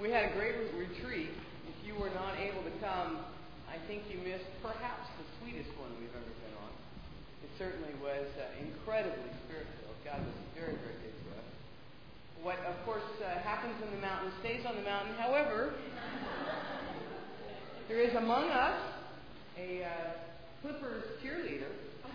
We had a great retreat. If you were not able to come, I think you missed perhaps the sweetest one we've ever been on. It certainly was incredibly spirit-filled. God was very, very good to us. What, of course, happens in the mountain stays on the mountain. However, there is among us a Clippers cheerleader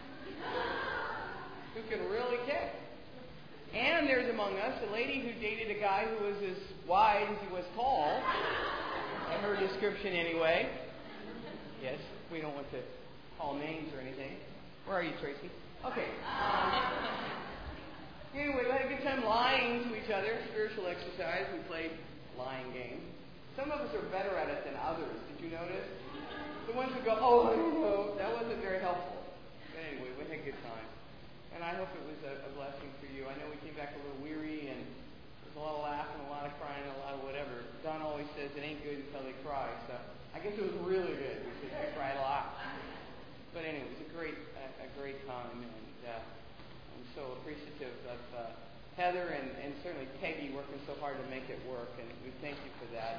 who can really kick. And there's among us a lady who dated a guy who was as wide as he was tall, in her description anyway. Yes, we don't want to call names or anything. Where are you, Tracy? Okay. Anyway, we had a good time lying to each other, spiritual exercise. We played lying games. Some of us are better at it than others. Did you notice? The ones who go, oh, I don't know, that wasn't very helpful. But anyway, we had a good time. And I hope it was a blessing for you. I know we came back a little weary, and there's a lot of laughing, a lot of crying, a lot of whatever. Don always says it ain't good until they cry. So I guess it was really good because we cried a lot. But anyway, it was a great time, and I'm so appreciative of Heather and certainly Peggy working so hard to make it work, and we thank you for that.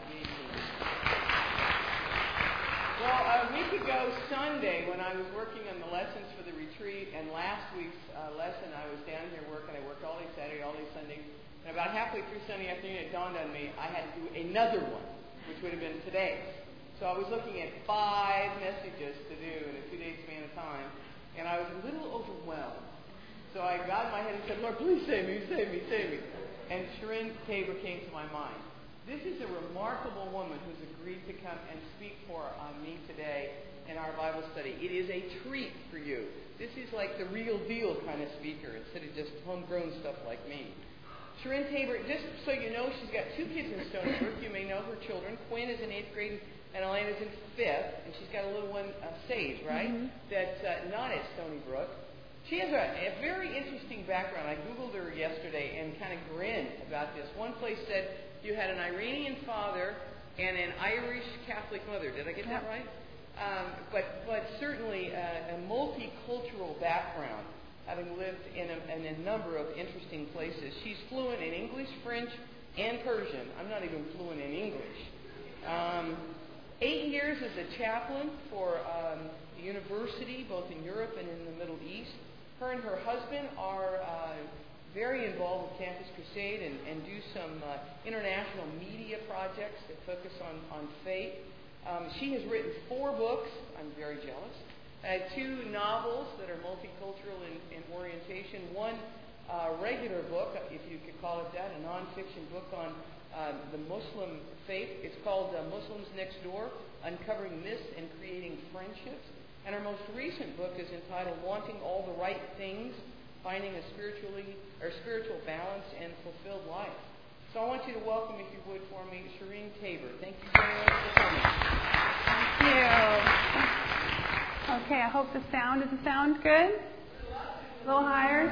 Well, a week ago Sunday, when I was working on the lessons for the retreat, and last week's lesson, I was down here working. I worked all day Saturday, all day Sunday, and about halfway through Sunday afternoon, it dawned on me I had to do another one, which would have been today. So I was looking at 5 messages to do in a 2-day span of time, and I was a little overwhelmed. So I got in my head and said, Lord, please save me, save me, save me. And Sharon Tabor came to my mind. This is a remarkable woman who's agreed to come and speak for me today in our Bible study. It is a treat for you. This is like the real deal kind of speaker instead of just homegrown stuff like me. Sharon Tabor, just so you know, she's got 2 kids in Stony Brook. You may know her children. Quinn is in 8th grade and Elena's in 5th. And she's got a little one, Sage, right? Mm-hmm. That's not at Stony Brook. She has a very interesting background. I Googled her yesterday and kind of grinned about this. One place said you had an Iranian father and an Irish Catholic mother. Did I get that right? But certainly a multicultural background, having lived in a number of interesting places. She's fluent in English, French, and Persian. I'm not even fluent in English. 8 years as a chaplain for a university, both in Europe and in the Middle East. Her and her husband are very involved with Campus Crusade and do some international media projects that focus on faith. She has written 4 books. I'm very jealous. 2 novels that are multicultural in orientation. 1 regular book, if you could call it that, a nonfiction book on the Muslim faith. It's called Muslims Next Door, Uncovering Myths and Creating Friendships. And her most recent book is entitled Wanting All the Right Things, Finding a Spiritual Balance and Fulfilled Life. So I want you to welcome, if you would, for me, Sharon Tabor. Thank you very much for coming. Thank you. Okay, I hope does the sound good? A little higher?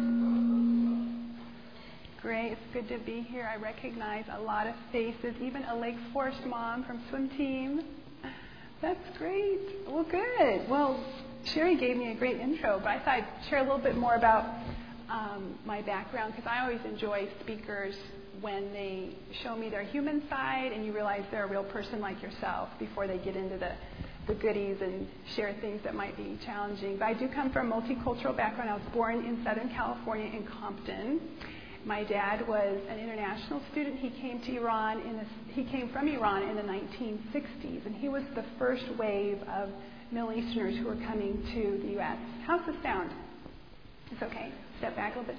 Great, it's good to be here. I recognize a lot of faces, even a Lake Forest mom from swim team. That's great. Well, good. Well, Sherry gave me a great intro, but I thought I'd share a little bit more about my background, because I always enjoy speakers when they show me their human side and you realize they're a real person like yourself before they get into the goodies and share things that might be challenging. But I do come from a multicultural background. I was born in Southern California in Compton. My dad was an international student. He came from Iran in the 1960s, and he was the first wave of Middle Easterners who were coming to the U.S. How's the sound? It's okay. Step back a little bit.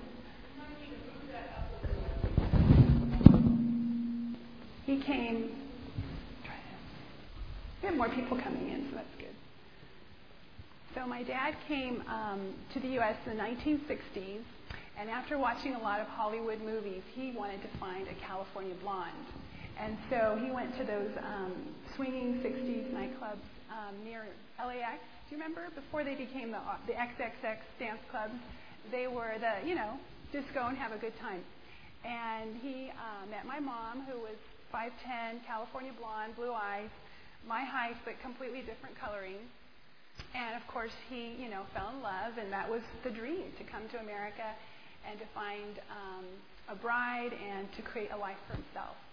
He came. Try this. We have more people coming in, so that's good. So my dad came to the U.S. in the 1960s. And after watching a lot of Hollywood movies, he wanted to find a California blonde. And so he went to those swinging 60s nightclubs near LAX. Do you remember? Before they became the XXX dance clubs, they were disco and have a good time. And he met my mom, who was 5'10", California blonde, blue eyes, my height, but completely different coloring. And, of course, he, fell in love, and that was the dream, to come to America and to find a bride and to create a life for himself.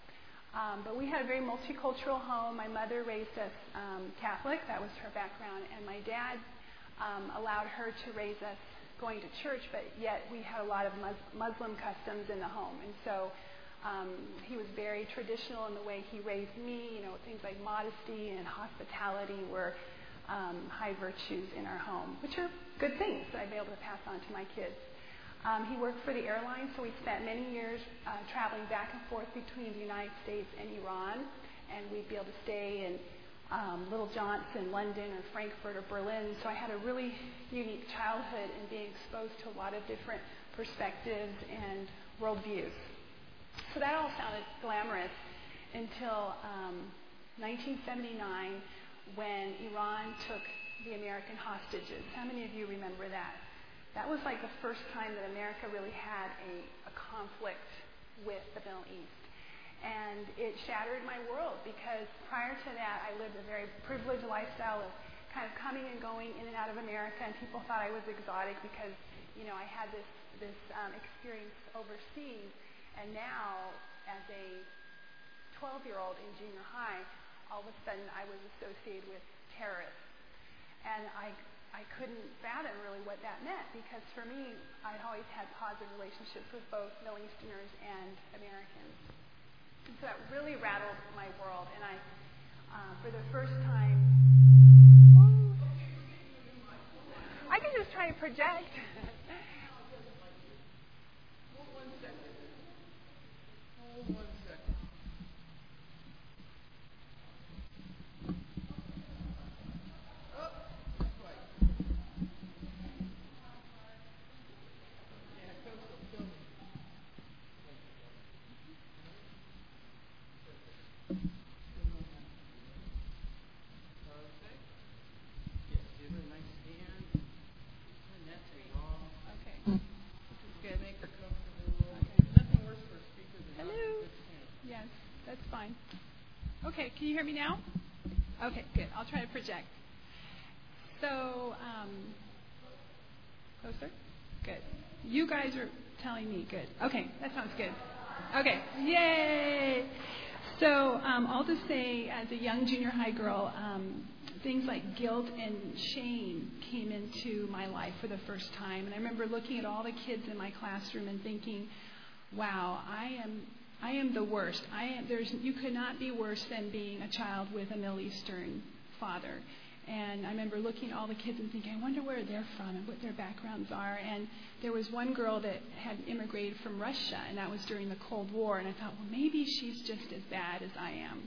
But we had a very multicultural home. My mother raised us Catholic. That was her background. And my dad allowed her to raise us going to church, but yet we had a lot of Muslim customs in the home. And so he was very traditional in the way he raised me. You know, things like modesty and hospitality were high virtues in our home, which are good things that I've been able to pass on to my kids. He worked for the airline, so we spent many years traveling back and forth between the United States and Iran, and we'd be able to stay in Little Johnson, London, or Frankfurt, or Berlin. So I had a really unique childhood in being exposed to a lot of different perspectives and worldviews. So that all sounded glamorous until 1979, when Iran took the American hostages. How many of you remember that? That was like the first time that America really had a conflict with the Middle East. And it shattered my world, because prior to that, I lived a very privileged lifestyle of kind of coming and going in and out of America, and people thought I was exotic because, you know, I had this experience overseas. And now, as a 12-year-old in junior high, all of a sudden I was associated with terrorists. And I couldn't fathom really what that meant, because for me, I'd always had positive relationships with both Middle Easterners and Americans. And so that really rattled my world. And I, for the first time, I can just try to project. Hold 1 second. Hold 1 second. Okay, can you hear me now? Okay, good. I'll try to project. So, closer? Good. You guys are telling me good. Okay, that sounds good. Okay, yay! So, I'll just say, as a young junior high girl, things like guilt and shame came into my life for the first time. And I remember looking at all the kids in my classroom and thinking, wow, I am the worst. You could not be worse than being a child with a Middle Eastern father. And I remember looking at all the kids and thinking, I wonder where they're from and what their backgrounds are. And there was one girl that had immigrated from Russia, and that was during the Cold War. And I thought, well, maybe she's just as bad as I am.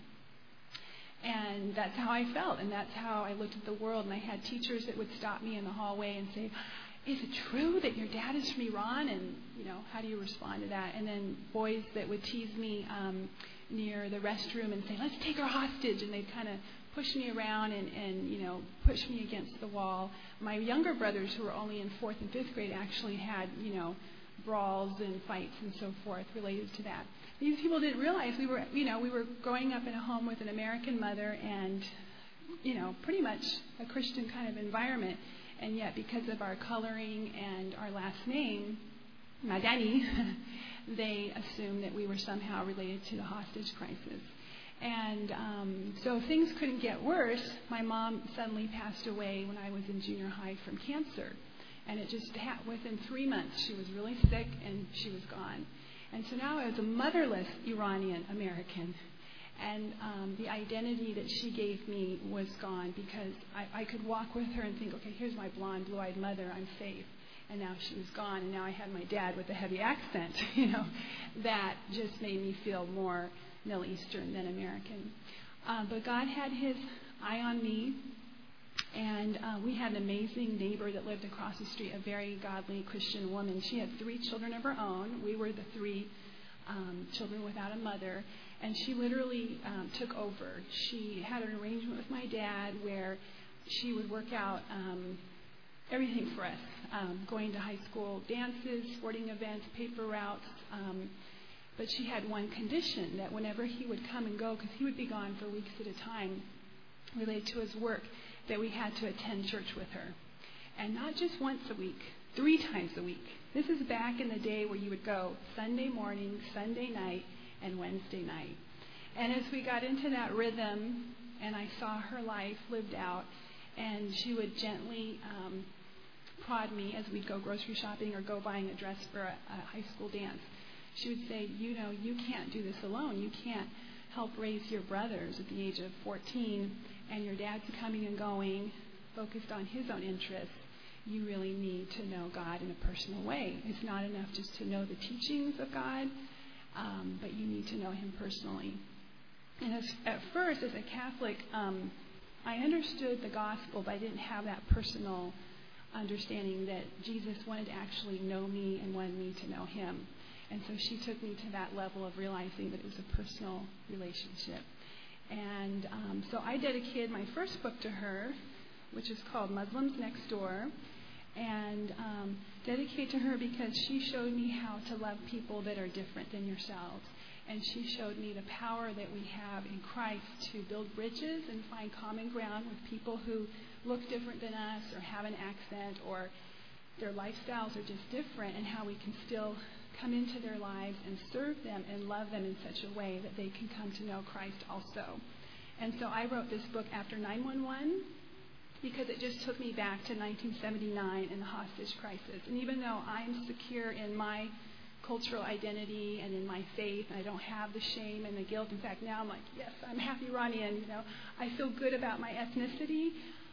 And that's how I felt, and that's how I looked at the world. And I had teachers that would stop me in the hallway and say, is it true that your dad is from Iran? And, you know, how do you respond to that? And then boys that would tease me near the restroom and say, let's take her hostage. And they'd kind of push me around and, you know, push me against the wall. My younger brothers, who were only in 4th and 5th grade, actually had, you know, brawls and fights and so forth related to that. These people didn't realize we were growing up in a home with an American mother and, you know, pretty much a Christian kind of environment. And yet, because of our coloring and our last name, Madani, they assumed that we were somehow related to the hostage crisis. And so things couldn't get worse. My mom suddenly passed away when I was in junior high from cancer. And it just within 3 months, she was really sick and she was gone. And so now I was a motherless Iranian American. And the identity that she gave me was gone, because I could walk with her and think, okay, here's my blonde, blue-eyed mother, I'm safe. And now she was gone, and now I had my dad with a heavy accent, you know. That just made me feel more Middle Eastern than American. But God had his eye on me, and we had an amazing neighbor that lived across the street, a very godly Christian woman. She had 3 children of her own. We were the 3 children without a mother. And she literally took over. She had an arrangement with my dad where she would work out everything for us, going to high school dances, sporting events, paper routes. But she had one condition, that whenever he would come and go, because he would be gone for weeks at a time related to his work, that we had to attend church with her. And not just once a week, 3 times a week. This is back in the day where you would go Sunday morning, Sunday night, and Wednesday night. And as we got into that rhythm, and I saw her life lived out, and she would gently prod me as we'd go grocery shopping or go buying a dress for a high school dance. She would say, you know, you can't do this alone. You can't help raise your brothers at the age of 14, and your dad's coming and going, focused on his own interests. You really need to know God in a personal way. It's not enough just to know the teachings of God, but you need to know Him personally. And at first, as a Catholic, I understood the gospel, but I didn't have that personal understanding that Jesus wanted to actually know me and wanted me to know Him. And so she took me to that level of realizing that it was a personal relationship. And so I dedicated my first book to her, which is called Muslims Next Door, and dedicated to her because she showed me how to love people that are different than yourselves. And she showed me the power that we have in Christ to build bridges and find common ground with people who look different than us or have an accent or their lifestyles are just different, and how we can still come into their lives and serve them and love them in such a way that they can come to know Christ also. And so I wrote this book after 9/11 because it just took me back to 1979 and the hostage crisis. And even though I'm secure in my cultural identity and in my faith, and I don't have the shame and the guilt. In fact, now I'm like, yes, I'm half Iranian. You know, I feel good about my ethnicity.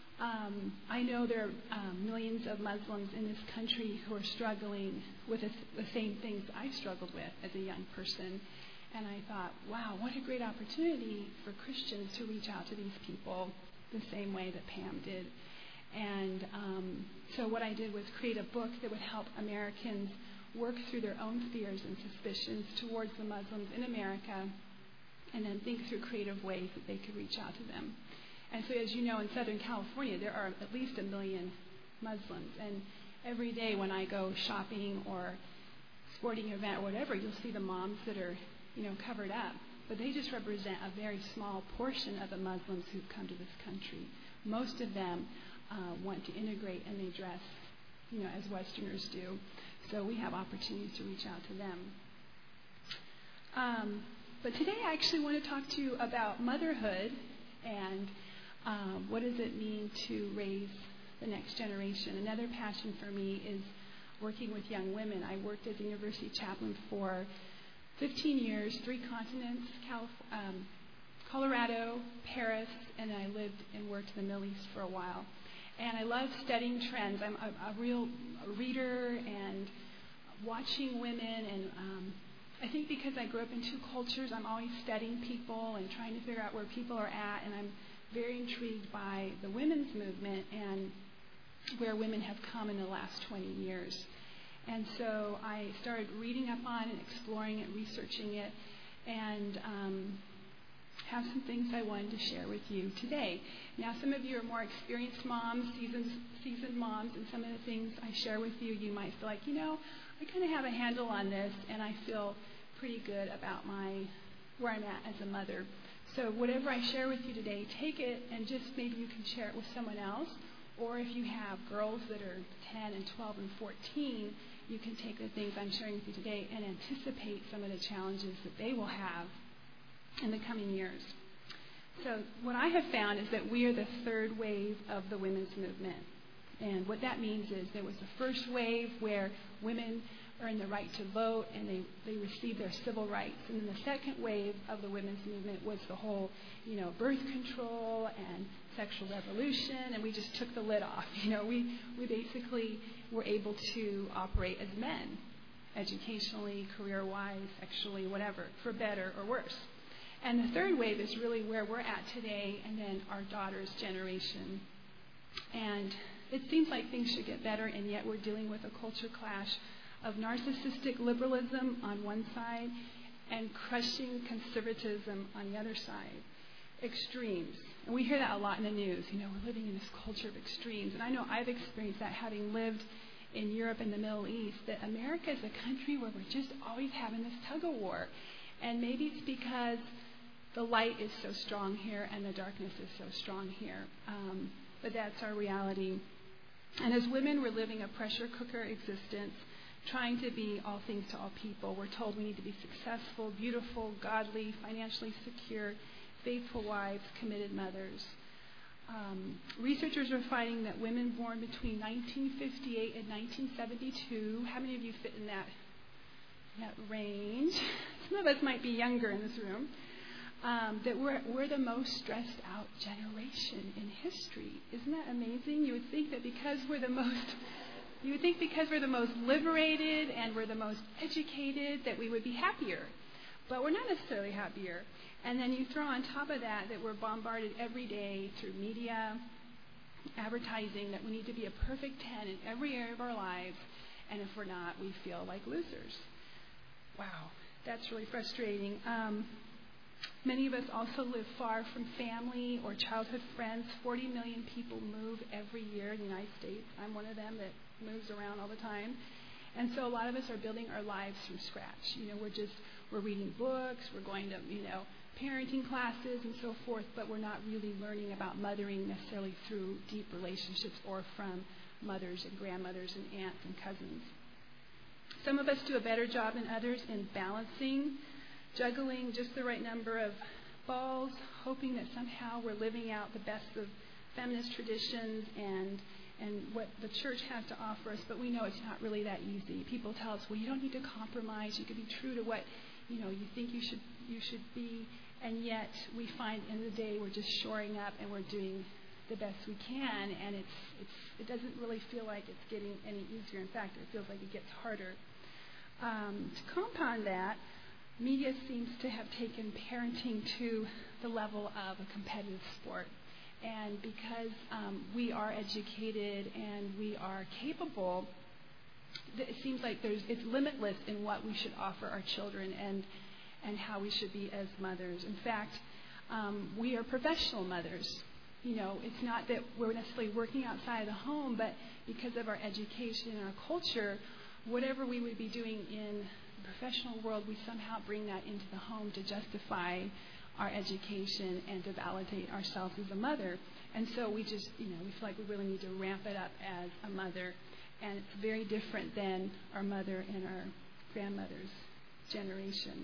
I know there are millions of Muslims in this country who are struggling with the same things I struggled with as a young person. And I thought, wow, what a great opportunity for Christians to reach out to these people the same way that Pam did. And so what I did was create a book that would help Americans work through their own fears and suspicions towards the Muslims in America, and then think through creative ways that they could reach out to them. And so, as you know, in Southern California, there are at least 1 million Muslims. And every day when I go shopping or sporting event or whatever, you'll see the moms that are, you know, covered up. But they just represent a very small portion of the Muslims who've come to this country. Most of them want to integrate, and they dress, you know, as Westerners do. So we have opportunities to reach out to them. But today I actually want to talk to you about motherhood and what does it mean to raise the next generation. Another passion for me is working with young women. I worked as a university chaplain for 15 years, 3 continents, Colorado, Paris, and I lived and worked in the Middle East for a while. And I love studying trends. I'm a real reader and watching women. And I think because I grew up in 2 cultures, I'm always studying people and trying to figure out where people are at. And I'm very intrigued by the women's movement and where women have come in the last 20 years. And so I started reading up on it, exploring it, researching it, and have some things I wanted to share with you today. Now, some of you are more experienced moms, seasoned moms, and some of the things I share with you, you might feel like, you know, I kind of have a handle on this, and I feel pretty good about where I'm at as a mother. So whatever I share with you today, take it and just maybe you can share it with someone else. Or if you have girls that are 10 and 12 and 14, you can take the things I'm sharing with you today and anticipate some of the challenges that they will have in the coming years. So what I have found is that we are the 3rd wave of the women's movement. And what that means is there was the first wave where women earned the right to vote and they received their civil rights. And then the 2nd wave of the women's movement was the whole, you know, birth control and sexual revolution, and we just took the lid off. You know, we basically were able to operate as men, educationally, career-wise, sexually, whatever, for better or worse. And the 3rd wave is really where we're at today, and then our daughter's generation. And it seems like things should get better, and yet we're dealing with a culture clash of narcissistic liberalism on one side and crushing conservatism on the other side. Extremes. And we hear that a lot in the news. You know, we're living in this culture of extremes. And I know I've experienced that having lived in Europe and the Middle East, that America is a country where we're just always having this tug-of-war. And maybe it's because the light is so strong here and the darkness is so strong here. But that's our reality. And as women, we're living a pressure cooker existence, trying to be all things to all people. We're told we need to be successful, beautiful, godly, financially secure, faithful wives, committed mothers. Researchers are finding that women born between 1958 and 1972, how many of you fit in that range? Some of us might be younger in this room. That we're the most stressed out generation in history. Isn't that amazing? You would think that because we're the most liberated and we're the most educated that we would be happier. But we're not necessarily happier. And then you throw on top of that we're bombarded every day through media, advertising, that we need to be a perfect 10 in every area of our lives. And if we're not, we feel like losers. Wow, that's really frustrating. Many of us also live far from family or childhood friends. 40 million people move every year in the United States. I'm one of them that moves around all the time. And so a lot of us are building our lives from scratch. We're reading books, we're going to, parenting classes and so forth, but we're not really learning about mothering necessarily through deep relationships or from mothers and grandmothers and aunts and cousins. Some of us do a better job than others in balancing, juggling just the right number of balls, hoping that somehow we're living out the best of feminist traditions and what the church has to offer us, but we know it's not really that easy. People tell us, well, you don't need to compromise. You can be true to what you think you should be, and yet we find in the day we're just shoring up and we're doing the best we can, and it doesn't really feel like it's getting any easier. In fact, it feels like it gets harder. To compound that, media seems to have taken parenting to the level of a competitive sport. And because we are educated and we are capable, it seems like it's limitless in what we should offer our children and how we should be as mothers. In fact, we are professional mothers. It's not that we're necessarily working outside of the home, but because of our education and our culture, whatever we would be doing in the professional world, we somehow bring that into the home to justify our education and to validate ourselves as a mother. And so we just, we feel like we really need to ramp it up as a mother. And it's very different than our mother and our grandmother's generation.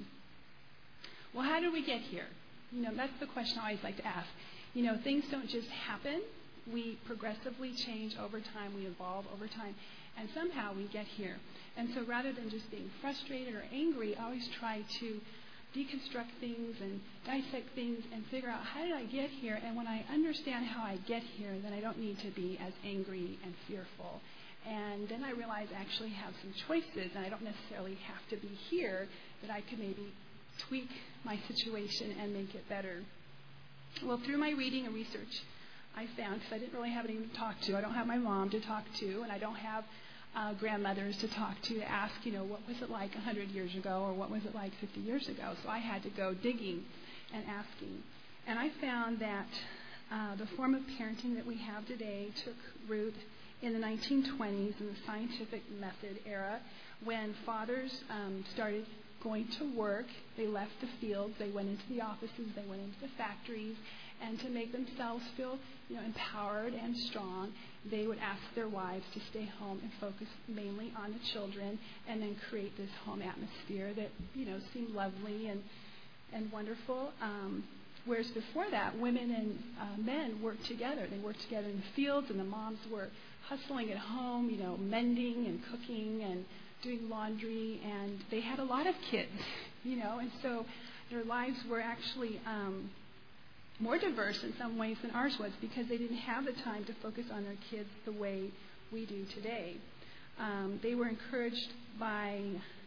Well, how did we get here? That's the question I always like to ask. Things don't just happen. We progressively change over time. We evolve over time. And somehow we get here. And so rather than just being frustrated or angry, I always try to deconstruct things and dissect things and figure out, how did I get here? And when I understand how I get here, then I don't need to be as angry and fearful. And then I realize I actually have some choices, and I don't necessarily have to be here, that I could maybe tweak my situation and make it better. Well, through my reading and research, I found, because I didn't really have anyone to talk to. I don't have my mom to talk to, and I don't have grandmothers to talk to ask, what was it like 100 years ago, or what was it like 50 years ago? So I had to go digging and asking. And I found that the form of parenting that we have today took root in the 1920s in the scientific method era, when fathers started going to work. They left the fields, they went into the offices, they went into the factories, and to make themselves feel empowered and strong, they would ask their wives to stay home and focus mainly on the children, and then create this home atmosphere that seemed lovely and wonderful. Whereas before that, women and men worked together. They worked together in the fields, and the moms were hustling at home, mending and cooking and doing laundry, and they had a lot of kids, and so their lives were actually more diverse in some ways than ours was, because they didn't have the time to focus on their kids the way we do today. They were encouraged by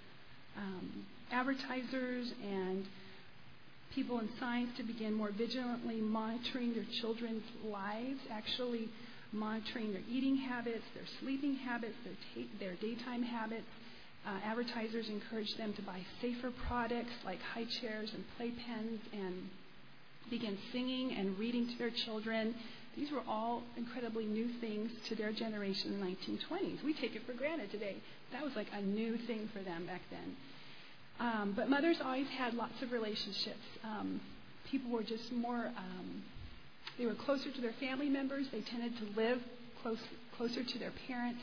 advertisers and people in science to begin more vigilantly monitoring their children's lives, actually monitoring their eating habits, their sleeping habits, their daytime habits. Advertisers encouraged them to buy safer products like high chairs and playpens, and begin singing and reading to their children. These were all incredibly new things to their generation in the 1920s. We take it for granted today. That was like a new thing for them back then. But mothers always had lots of relationships. People were just more, they were closer to their family members. They tended to live closer to their parents.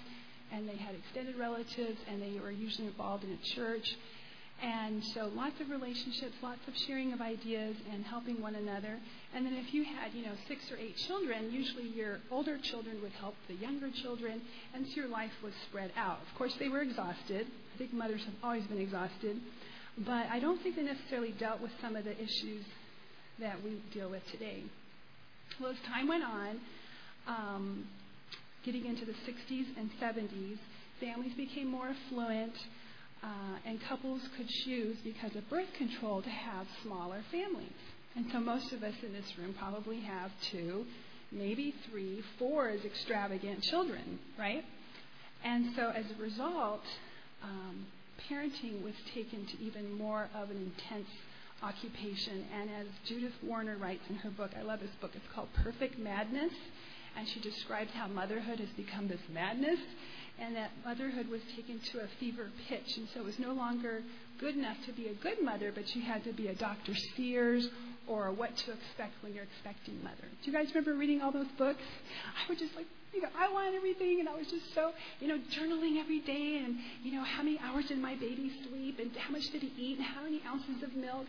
and they had extended relatives, and they were usually involved in a church. And so lots of relationships, lots of sharing of ideas and helping one another. And then if you had, 6 or 8 children, usually your older children would help the younger children, and so your life was spread out. Of course, they were exhausted. I think mothers have always been exhausted. But I don't think they necessarily dealt with some of the issues that we deal with today. Well, as time went on, getting into the 60s and 70s, families became more affluent, and couples could choose, because of birth control, to have smaller families. And so most of us in this room probably have 2, maybe 3, 4 as extravagant children, right? And so as a result, parenting was taken to even more of an intense occupation. And as Judith Warner writes in her book, I love this book, it's called Perfect Madness, and she describes how motherhood has become this madness, and that motherhood was taken to a fever pitch. And so it was no longer good enough to be a good mother, but you had to be a Dr. Sears or What to Expect When You're Expecting Mother. Do you guys remember reading all those books? I was just like, I want everything, and I was just so, journaling every day, and, how many hours did my baby sleep, and how much did he eat, and how many ounces of milk.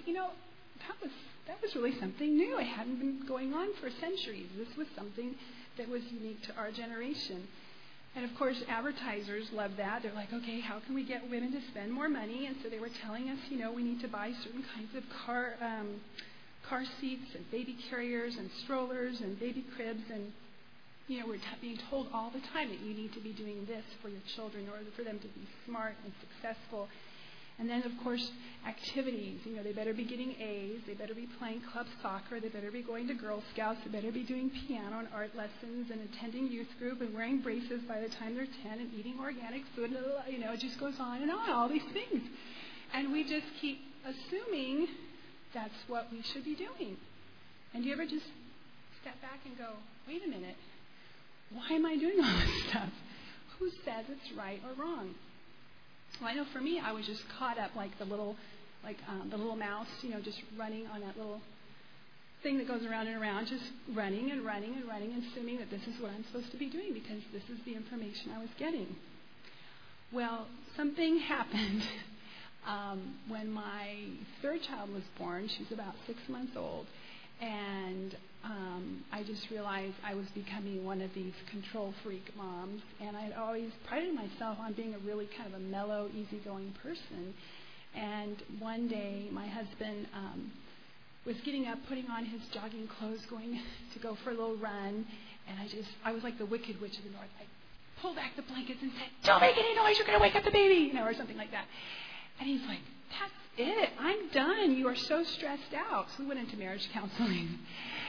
That was really something new. It hadn't been going on for centuries. This was something that was unique to our generation. And of course, advertisers love that. They're like, okay, how can we get women to spend more money? And so they were telling us, we need to buy certain kinds of car seats and baby carriers and strollers and baby cribs. And, we're being told all the time that you need to be doing this for your children in order for them to be smart and successful. And then, of course, activities. They better be getting A's. They better be playing club soccer. They better be going to Girl Scouts. They better be doing piano and art lessons and attending youth group and wearing braces by the time they're 10 and eating organic food. It just goes on and on, all these things. And we just keep assuming that's what we should be doing. And do you ever just step back and go, wait a minute, why am I doing all this stuff? Who says it's right or wrong? Well, I know for me, I was just caught up like the little mouse, just running on that little thing that goes around and around, just running and running and running, and assuming that this is what I'm supposed to be doing because this is the information I was getting. Well, something happened when my third child was born. She was about 6 months old, and I just realized I was becoming one of these control freak moms, and I'd always prided myself on being a really kind of a mellow, easygoing person. And one day, my husband was getting up, putting on his jogging clothes, going to go for a little run, and I was like the Wicked Witch of the North. I pulled back the blankets and said, "Don't make any noise, you're going to wake up the baby," or something like that. And he's like, "That's it. I'm done. You are so stressed out." So we went into marriage counseling.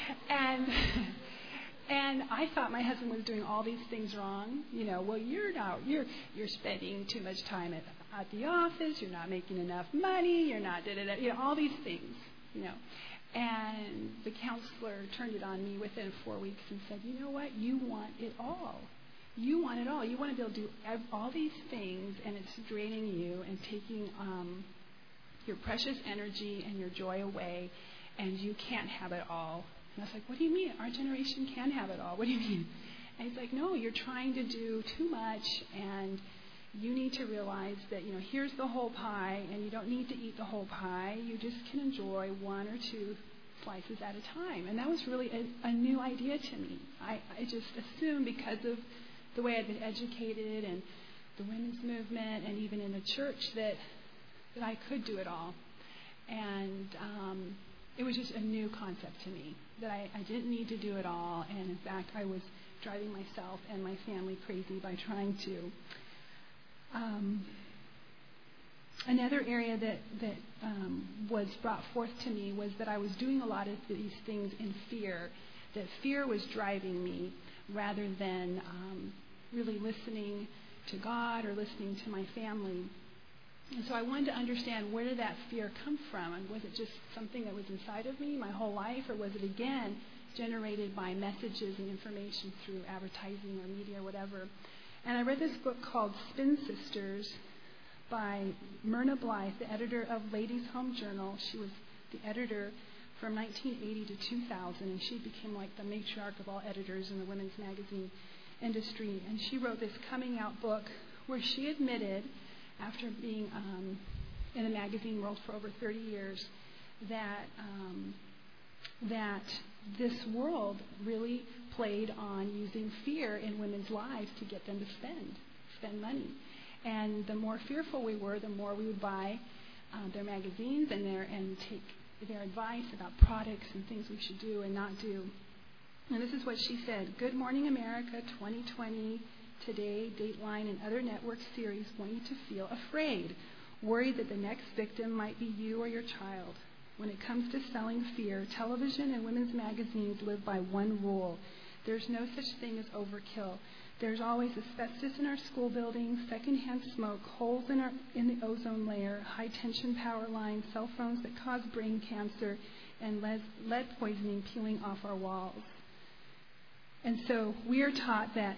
And I thought my husband was doing all these things wrong. Well, you're spending too much time at the office. You're not making enough money. You're not all these things. And the counselor turned it on me within 4 weeks and said, "You know what? You want it all. You want it all. You want to be able to do all these things, and it's draining you and taking your precious energy and your joy away, and you can't have it all." And I was like, "What do you mean? Our generation can have it all. What do you mean?" And he's like, "No, you're trying to do too much, and you need to realize that, here's the whole pie, and you don't need to eat the whole pie. You just can enjoy 1 or 2 slices at a time." And that was really a new idea to me. I just assumed because of the way I'd been educated and the women's movement and even in the church that I could do it all. And it was just a new concept to me, that I didn't need to do it all. And in fact, I was driving myself and my family crazy by trying to. Another area that was brought forth to me was that I was doing a lot of these things in fear, that fear was driving me rather than really listening to God or listening to my family. And so I wanted to understand, where did that fear come from? And was it just something that was inside of me my whole life, or was it again generated by messages and information through advertising or media or whatever? And I read this book called Spin Sisters by Myrna Blythe, the editor of Ladies' Home Journal. She was the editor from 1980 to 2000, and she became like the matriarch of all editors in the women's magazine. industry, and she wrote this coming out book where she admitted, after being in the magazine world for over 30 years, that this world really played on using fear in women's lives to get them to spend money. And the more fearful we were, the more we would buy their magazines and take their advice about products and things we should do and not do. And this is what she said: Good Morning America, 2020, Today, Dateline, and other network series want you to feel afraid, worried that the next victim might be you or your child. When it comes to selling fear, television and women's magazines live by one rule: there's no such thing as overkill. There's always asbestos in our school buildings, secondhand smoke, holes in the ozone layer, high-tension power lines, cell phones that cause brain cancer, and lead poisoning peeling off our walls. And so we are taught that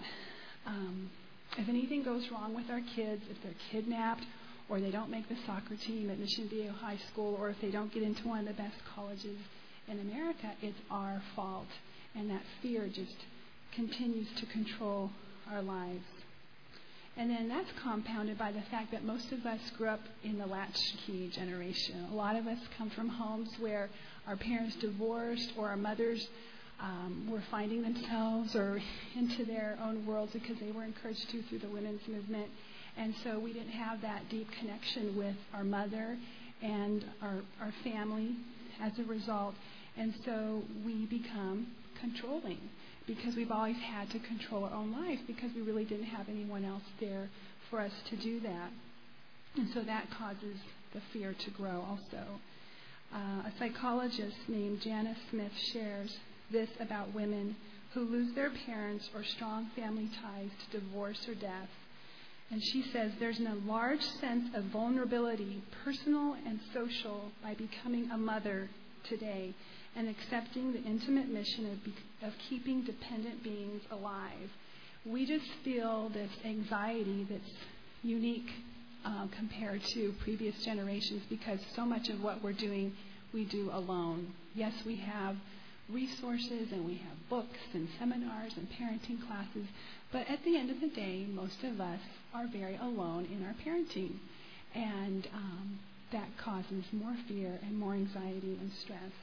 if anything goes wrong with our kids, if they're kidnapped, or they don't make the soccer team at Mission Viejo High School, or if they don't get into one of the best colleges in America, it's our fault. And that fear just continues to control our lives. And then that's compounded by the fact that most of us grew up in the latchkey generation. A lot of us come from homes where our parents divorced, or our mothers were finding themselves or into their own worlds because they were encouraged to through the women's movement. And so we didn't have that deep connection with our mother and our family as a result. And so we become controlling because we've always had to control our own life because we really didn't have anyone else there for us to do that. And so that causes the fear to grow also. A psychologist named Janice Smith shares this about women who lose their parents or strong family ties to divorce or death. And she says there's a large sense of vulnerability, personal and social, by becoming a mother today and accepting the intimate mission of keeping dependent beings alive. We just feel this anxiety that's unique compared to previous generations because so much of what we're doing, we do alone. Yes, we have resources and we have books and seminars and parenting classes, but at the end of the day, most of us are very alone in our parenting, and that causes more fear and more anxiety and stress.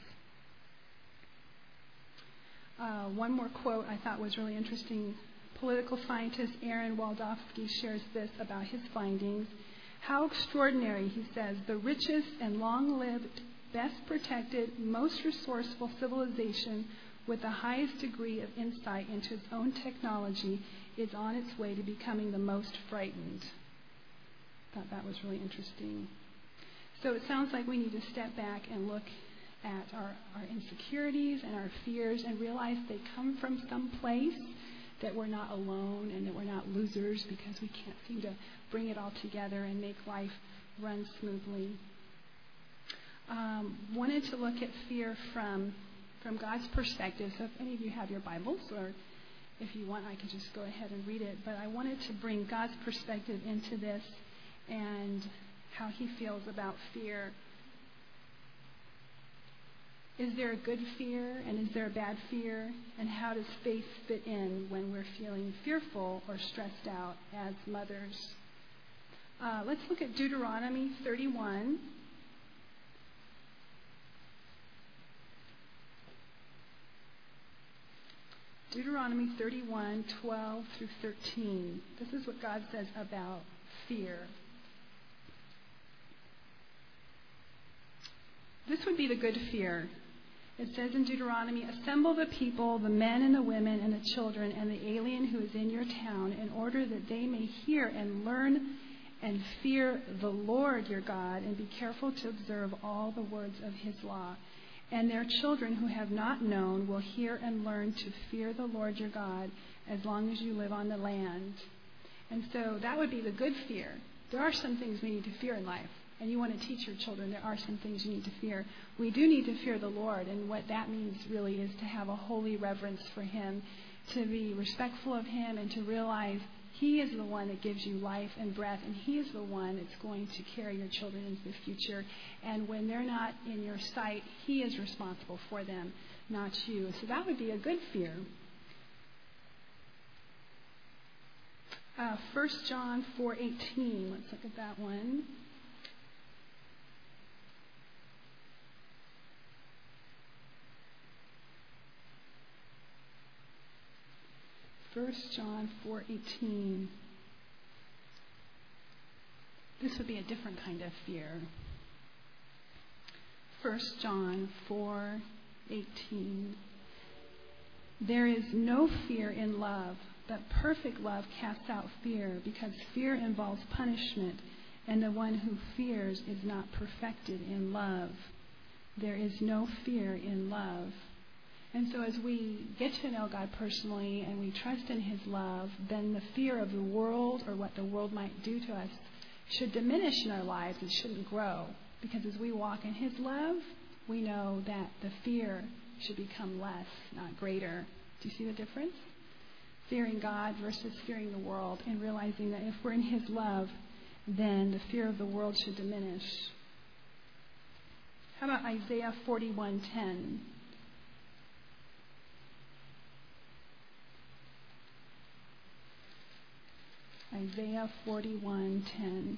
One more quote I thought was really interesting. Political scientist Aaron Waldowski shares this about his findings. How extraordinary, he says, the richest and long-lived, best protected, most resourceful civilization with the highest degree of insight into its own technology is on its way to becoming the most frightened. I thought that was really interesting. So it sounds like we need to step back and look at our insecurities and our fears and realize they come from some place, that we're not alone and that we're not losers because we can't seem to bring it all together and make life run smoothly. Wanted to look at fear from God's perspective. So if any of you have your Bibles, or if you want, I can just go ahead and read it. But I wanted to bring God's perspective into this and how He feels about fear. Is there a good fear and is there a bad fear? And how does faith fit in when we're feeling fearful or stressed out as mothers? Let's look at Deuteronomy 31. Deuteronomy 31, 12 through 13. This is what God says about fear. This would be the good fear. It says in Deuteronomy, assemble the people, the men and the women and the children and the alien who is in your town, in order that they may hear and learn and fear the Lord your God, and be careful to observe all the words of His law. And their children who have not known will hear and learn to fear the Lord your God as long as you live on the land. And so that would be the good fear. There are some things we need to fear in life. And you want to teach your children there are some things you need to fear. We do need to fear the Lord. And what that means really is to have a holy reverence for Him, to be respectful of Him, and to realize He is the one that gives you life and breath, and He is the one that's going to carry your children into the future. And when they're not in your sight, He is responsible for them, not you. So that would be a good fear. 1 John 4:18. Let's look at that one. First John 4:18. This would be a different kind of fear. 1 John 4:18. There is no fear in love, but perfect love casts out fear, because fear involves punishment, and the one who fears is not perfected in love. There is no fear in love. And so as we get to know God personally and we trust in His love, then the fear of the world or what the world might do to us should diminish in our lives. It shouldn't grow. Because as we walk in His love, we know that the fear should become less, not greater. Do you see the difference? Fearing God versus fearing the world, and realizing that if we're in His love, then the fear of the world should diminish. How about Isaiah 41:10? Isaiah 41:10.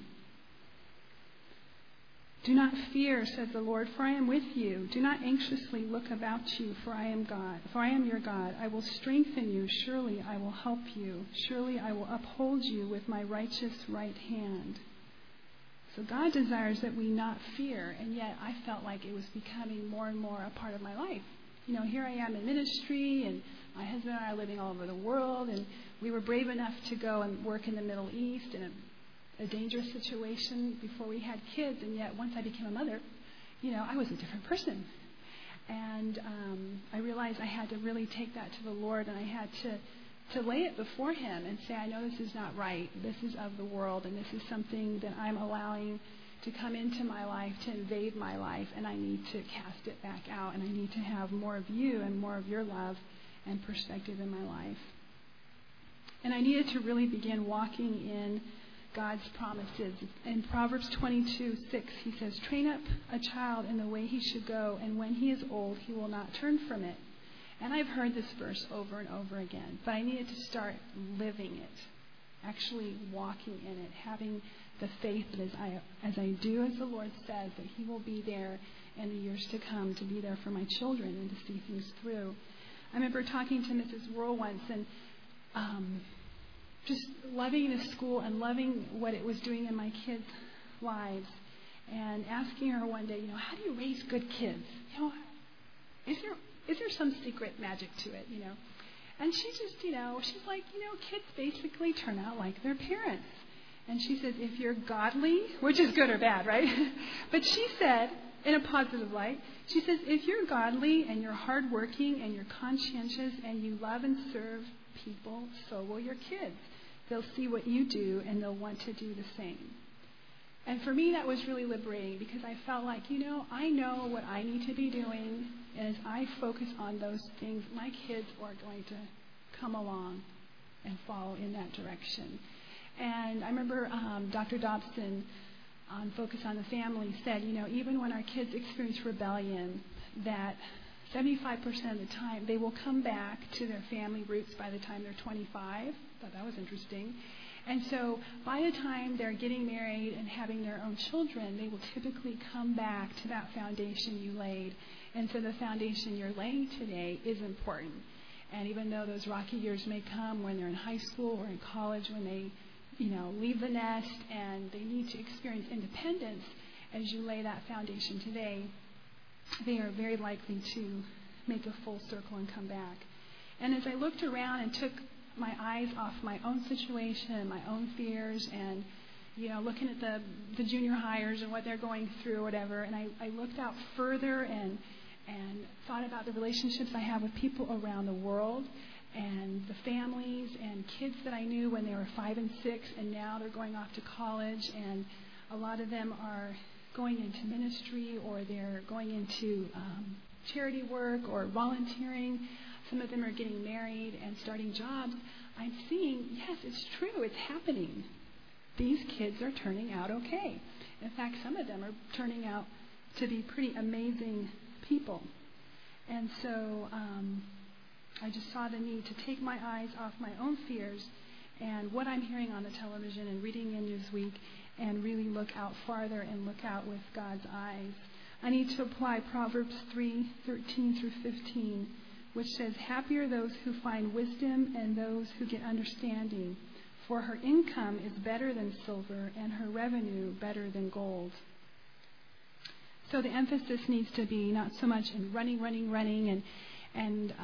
Do not fear, says the Lord, for I am with you. Do not anxiously look about you, for I am God. For I am your God. I will strengthen you. Surely I will help you. Surely I will uphold you with my righteous right hand. So God desires that we not fear, and yet I felt like it was becoming more and more a part of my life. You know, here I am in ministry, and my husband and I are living all over the world, and we were brave enough to go and work in the Middle East in a dangerous situation before we had kids, and yet once I became a mother, you know, I was a different person. And I realized I had to really take that to the Lord, and I had to lay it before Him and say, I know this is not right. This is of the world, and this is something that I'm allowing to come into my life, to invade my life, and I need to cast it back out, and I need to have more of you and more of your love and perspective in my life. And I needed to really begin walking in God's promises. In Proverbs 22:6, He says, train up a child in the way he should go, and when he is old, he will not turn from it. And I've heard this verse over and over again, but I needed to start living it, actually walking in it, having the faith that as I do as the Lord says, that He will be there in the years to come, to be there for my children and to see things through. I remember talking to Mrs. Worrell once, and just loving the school and loving what it was doing in my kids' lives, and asking her one day, how do you raise good kids? Is there some secret magic to it, And she just, she's like, kids basically turn out like their parents. And she says, if you're godly, which is good or bad, right? But she said, in a positive light, she says, if you're godly and you're hardworking and you're conscientious and you love and serve people, so will your kids. They'll see what you do and they'll want to do the same. And for me, that was really liberating, because I felt like, I know what I need to be doing. And as I focus on those things, my kids are going to come along and follow in that direction. And I remember Dr. Dobson on Focus on the Family said, even when our kids experience rebellion, that 75% of the time they will come back to their family roots by the time they're 25. I thought that was interesting. And so by the time they're getting married and having their own children, they will typically come back to that foundation you laid. And so the foundation you're laying today is important. And even though those rocky years may come when they're in high school or in college, when they leave the nest and they need to experience independence, as you lay that foundation today, they are very likely to make a full circle and come back. And as I looked around and took my eyes off my own situation and my own fears and, looking at the junior hires and what they're going through or whatever, and I looked out further and thought about the relationships I have with people around the world, and the families and kids that I knew when they were 5 and 6, and now they're going off to college, and a lot of them are going into ministry, or they're going into charity work or volunteering. Some of them are getting married and starting jobs. I'm seeing, yes, it's true, it's happening. These kids are turning out okay. In fact, some of them are turning out to be pretty amazing people. And so I just saw the need to take my eyes off my own fears and what I'm hearing on the television and reading in Newsweek, and really look out farther and look out with God's eyes. I need to apply Proverbs 3:13 through 15, which says, "Happy are those who find wisdom and those who get understanding, for her income is better than silver and her revenue better than gold." So the emphasis needs to be not so much in running and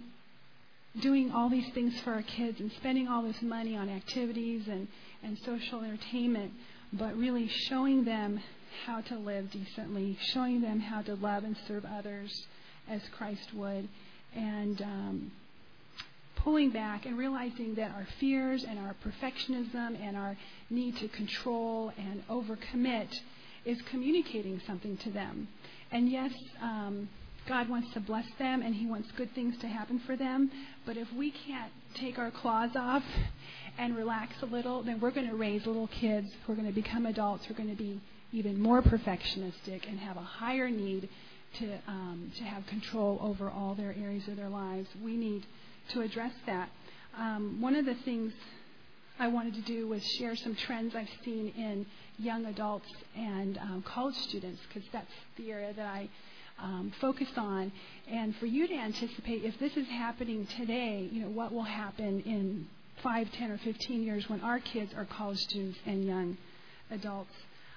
doing all these things for our kids and spending all this money on activities and social entertainment, but really showing them how to live decently, showing them how to love and serve others as Christ would, and pulling back and realizing that our fears and our perfectionism and our need to control and overcommit is communicating something to them. And yes, God wants to bless them and He wants good things to happen for them, but if we can't take our claws off and relax a little, then we're going to raise little kids who are going to become adults who are going to be even more perfectionistic and have a higher need to have control over all their areas of their lives. We need to address that. One of the things I wanted to do was share some trends I've seen in young adults and college students, because that's the area that I focus on. And for you to anticipate if this is happening today, what will happen in 5, 10, or 15 years when our kids are college students and young adults,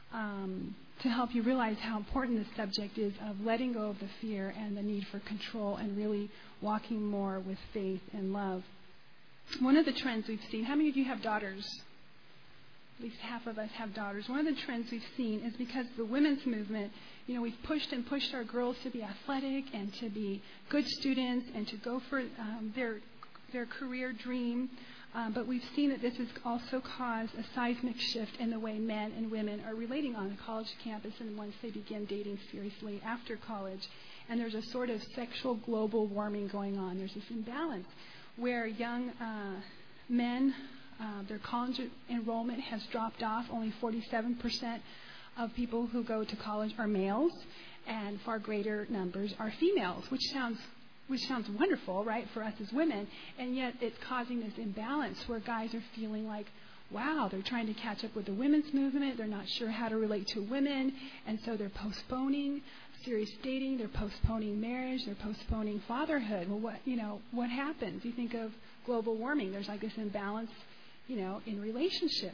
to help you realize how important this subject is of letting go of the fear and the need for control and really walking more with faith and love. One of the trends we've seen, how many of you have daughters? At least half of us have daughters. One of the trends we've seen is because of the women's movement, we've pushed our girls to be athletic and to be good students and to go for their career dream. But we've seen that this has also caused a seismic shift in the way men and women are relating on a college campus and once they begin dating seriously after college. And there's a sort of sexual global warming going on. There's this imbalance where young men, their college enrollment has dropped off. Only 47% of people who go to college are males, and far greater numbers are females, which sounds wonderful, right, for us as women, and yet it's causing this imbalance where guys are feeling like, wow, they're trying to catch up with the women's movement, they're not sure how to relate to women, and so they're postponing serious dating, they're postponing marriage, they're postponing fatherhood. Well, what happens? You think of global warming, there's like this imbalance, in relationships.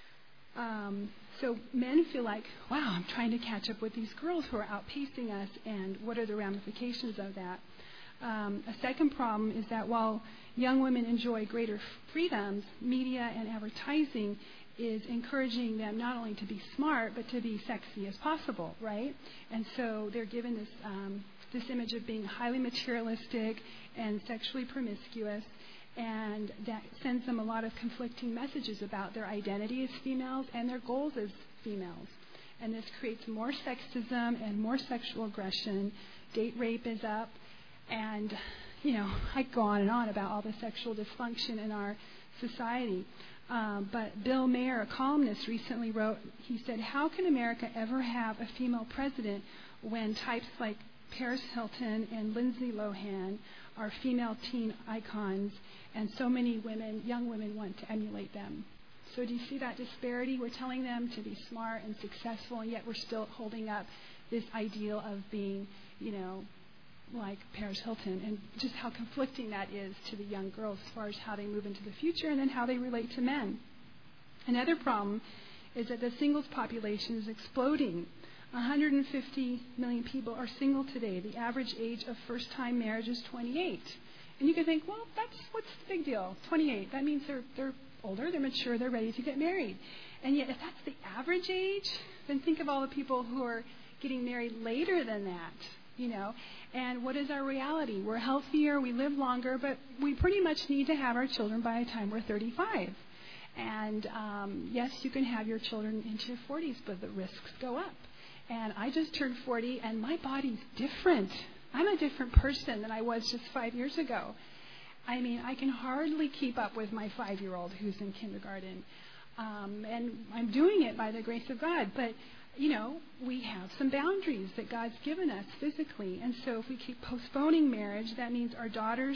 So men feel like, wow, I'm trying to catch up with these girls who are outpacing us, and what are the ramifications of that? A second problem is that while young women enjoy greater freedoms, media and advertising is encouraging them not only to be smart, but to be sexy as possible, right? And so they're given this image of being highly materialistic and sexually promiscuous, and that sends them a lot of conflicting messages about their identity as females and their goals as females. And this creates more sexism and more sexual aggression. Date rape is up. And, I go on and on about all the sexual dysfunction in our society. But Bill Maher, a columnist, recently wrote, he said, how can America ever have a female president when types like Paris Hilton and Lindsay Lohan are female teen icons, and so many young women want to emulate them? So do you see that disparity? We're telling them to be smart and successful, and yet we're still holding up this ideal of being, like Paris Hilton, and just how conflicting that is to the young girls as far as how they move into the future and then how they relate to men. Another problem is that the singles population is exploding. 150 million people are single today. The average age of first-time marriage is 28. And you can think, well, what's the big deal? 28. That means they're older, they're mature, they're ready to get married. And yet, if that's the average age, then think of all the people who are getting married later than that. And what is our reality? We're healthier, we live longer, but we pretty much need to have our children by the time we're 35. And yes, you can have your children into your 40s, but the risks go up. And I just turned 40, and my body's different. I'm a different person than I was just 5 years ago. I mean, I can hardly keep up with my 5-year-old who's in kindergarten. And I'm doing it by the grace of God. But we have some boundaries that God's given us physically. And so if we keep postponing marriage, that means our daughters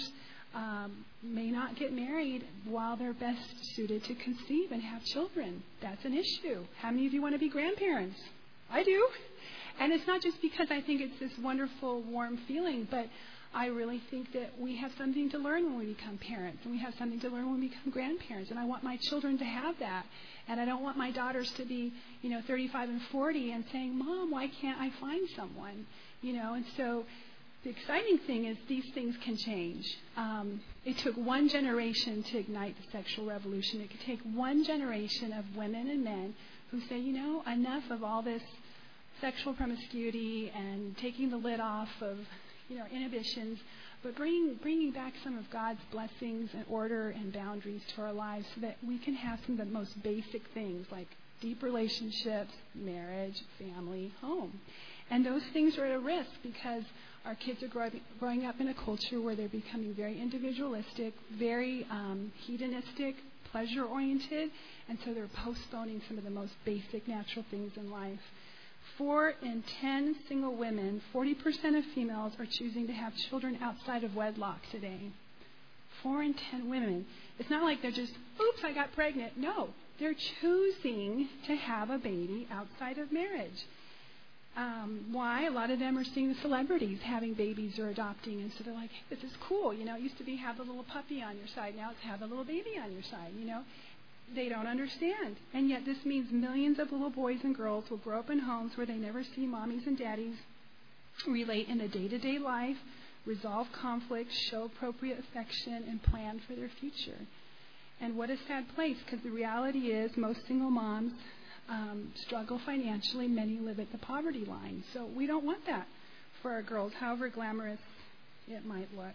may not get married while they're best suited to conceive and have children. That's an issue. How many of you want to be grandparents? I do. And it's not just because I think it's this wonderful, warm feeling, but I really think that we have something to learn when we become parents, and we have something to learn when we become grandparents. And I want my children to have that. And I don't want my daughters to be, 35 and 40 and saying, Mom, why can't I find someone? And so the exciting thing is these things can change. It took one generation to ignite the sexual revolution. It could take one generation of women and men who say, enough of all this sexual promiscuity and taking the lid off of, inhibitions, but bringing back some of God's blessings and order and boundaries to our lives so that we can have some of the most basic things like deep relationships, marriage, family, home. And those things are at a risk because our kids are growing up in a culture where they're becoming very individualistic, very hedonistic, pleasure-oriented, and so they're postponing some of the most basic natural things in life. 4 in 10 single women, 40% of females, are choosing to have children outside of wedlock today. 4 in 10 women. It's not like they're just, oops, I got pregnant. No, they're choosing to have a baby outside of marriage. Why? A lot of them are seeing the celebrities having babies or adopting, and so they're like, hey, this is cool. It used to be have a little puppy on your side. Now it's have a little baby on your side, They don't understand. And yet this means millions of little boys and girls will grow up in homes where they never see mommies and daddies relate in a day-to-day life, resolve conflicts, show appropriate affection, and plan for their future. And what a sad place, because the reality is most single moms struggle financially. Many live at the poverty line. So we don't want that for our girls, however glamorous it might look.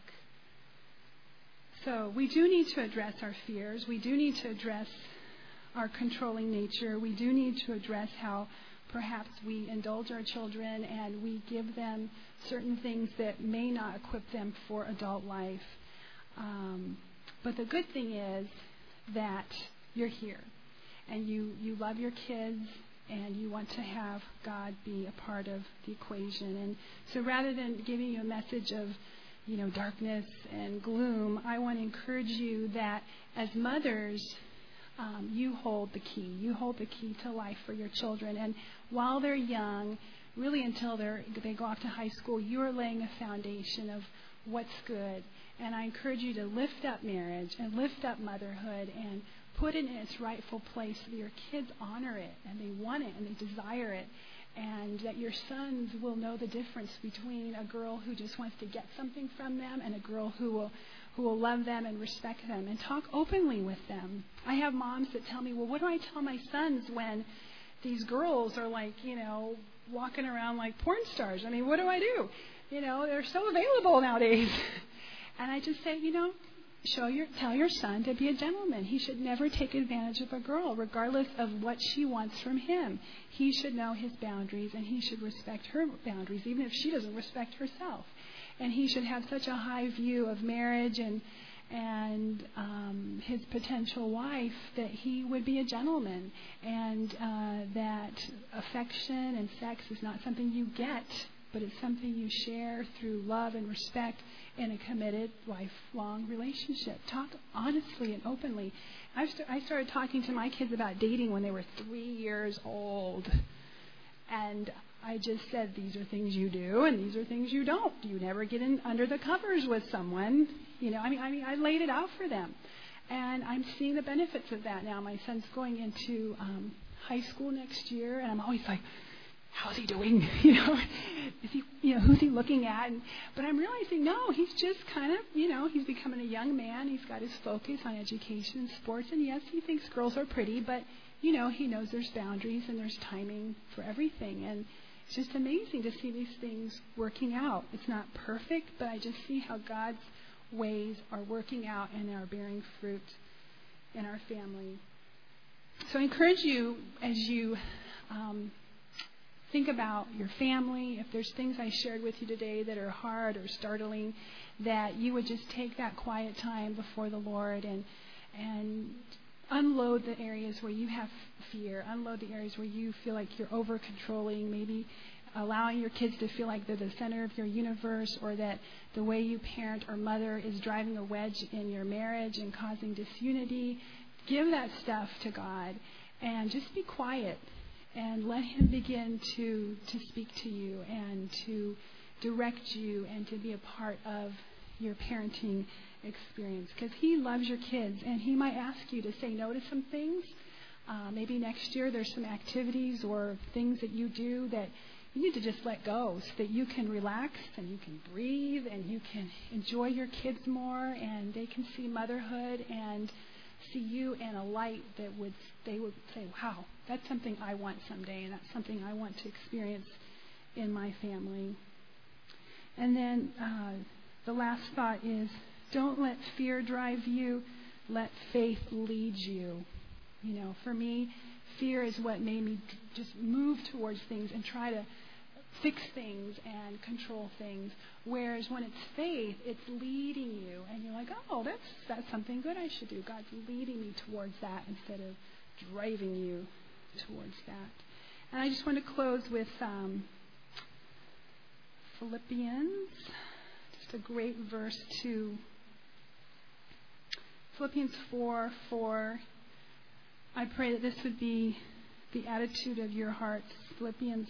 So we do need to address our fears. We do need to address our controlling nature. We do need to address how perhaps we indulge our children and we give them certain things that may not equip them for adult life. But the good thing is that you're here and you love your kids and you want to have God be a part of the equation. And so rather than giving you a message of darkness and gloom, I want to encourage you that as mothers, you hold the key. You hold the key to life for your children. And while they're young, really until they go off to high school, you are laying a foundation of what's good. And I encourage you to lift up marriage and lift up motherhood and put it in its rightful place so that your kids honor it and they want it and they desire it. And that your sons will know the difference between a girl who just wants to get something from them and a girl who will love them and respect them and talk openly with them. I have moms that tell me, well, what do I tell my sons when these girls are walking around like porn stars? I mean, what do I do? They're so available nowadays. And I just say, tell your son to be a gentleman. He should never take advantage of a girl, regardless of what she wants from him. He should know his boundaries, and he should respect her boundaries, even if she doesn't respect herself. And he should have such a high view of marriage and his potential wife that he would be a gentleman, and that affection and sex is not something you get, but it's something you share through love and respect in a committed, lifelong relationship. Talk honestly and openly. I started talking to my kids about dating when they were 3 years old. And I just said, these are things you do and these are things you don't. You never get in under the covers with someone. I laid it out for them. And I'm seeing the benefits of that now. My son's going into high school next year, and I'm always like, how's he doing? Is he, who's he looking at? But I'm realizing, no, he's just kind of, he's becoming a young man. He's got his focus on education and sports. And yes, he thinks girls are pretty, but, he knows there's boundaries and there's timing for everything. And it's just amazing to see these things working out. It's not perfect, but I just see how God's ways are working out and are bearing fruit in our family. So I encourage you as you think about your family, if there's things I shared with you today that are hard or startling, that you would just take that quiet time before the Lord and unload the areas where you have fear, unload the areas where you feel like you're over-controlling, maybe allowing your kids to feel like they're the center of your universe, or that the way you parent or mother is driving a wedge in your marriage and causing disunity, give that stuff to God and just be quiet and let Him begin to speak to you and to direct you and to be a part of your parenting experience, because He loves your kids, and He might ask you to say no to some things. Maybe next year there's some activities or things that you do that you need to just let go so that you can relax and you can breathe and you can enjoy your kids more, and they can see motherhood and see you in a light that they would say, wow, that's something I want someday, and that's something I want to experience in my family. And then the last thought is, don't let fear drive you. Let faith lead you. You know, for me, fear is what made me just move towards things and try to fix things and control things. Whereas when it's faith, it's leading you. And you're like, oh, that's something good I should do. God's leading me towards that instead of driving you towards that. And I just want to close with Philippians. Just a great verse too. Philippians 4:4. I pray that this would be the attitude of your hearts. Philippians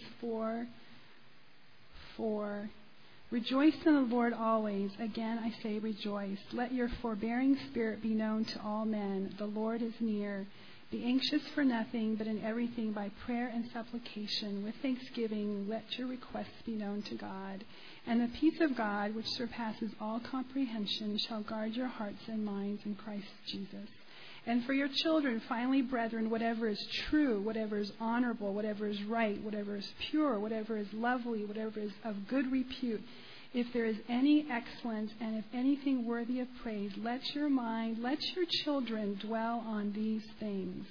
4:4. Rejoice in the Lord always. Again, I say rejoice. Let your forbearing spirit be known to all men. The Lord is near. Be anxious for nothing, but in everything by prayer and supplication, with thanksgiving, let your requests be known to God. And the peace of God, which surpasses all comprehension, shall guard your hearts and minds in Christ Jesus. And for your children, finally, brethren, whatever is true, whatever is honorable, whatever is right, whatever is pure, whatever is lovely, whatever is of good repute, if there is any excellence and if anything worthy of praise, let your children dwell on these things.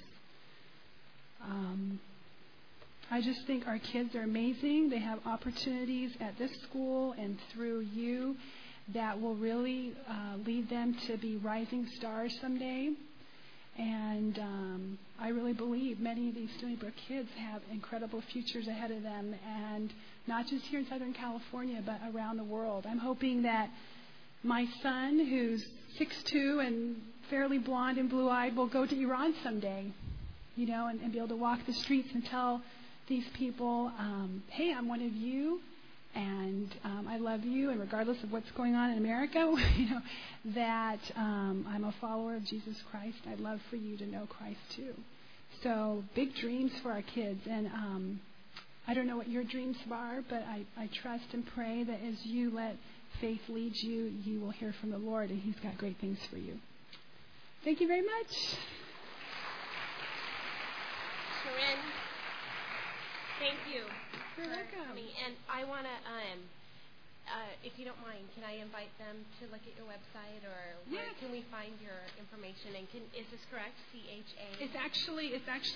I just think our kids are amazing. They have opportunities at this school and through you that will really lead them to be rising stars someday. And I really believe many of these Stony Brook kids have incredible futures ahead of them, and not just here in Southern California, but around the world. I'm hoping that my son, who's 6'2" and fairly blonde and blue-eyed, will go to Iran someday, you know, and be able to walk the streets and tell these people, hey, I'm one of you, and I love you, and regardless of what's going on in America, you know, that I'm a follower of Jesus Christ. I'd love for you to know Christ too. So big dreams for our kids, and I don't know what your dreams are, but I trust and pray that as you let faith lead you, you will hear from the Lord, and He's got great things for you. Thank you very much. Sharon, thank you. You're welcome. And I want to, if you don't mind, can I invite them to look at your website, or where can we find your information? And is this correct? CHA? It's actually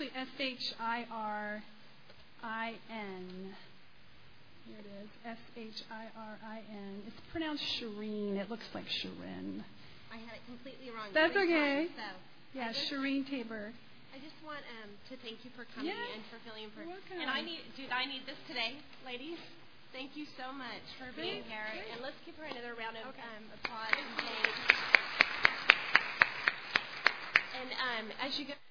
SHIRIN. Here it is, SHIRIN. It's pronounced Shireen. It looks like Sharon. I had it completely wrong. That's okay. Times, so yeah, Shireen Tabor. I just want to thank you for coming and for filling in for. Welcome. And I need this today, ladies. Thank you so much for being here. Great. And let's give her another round of applause. And as you go.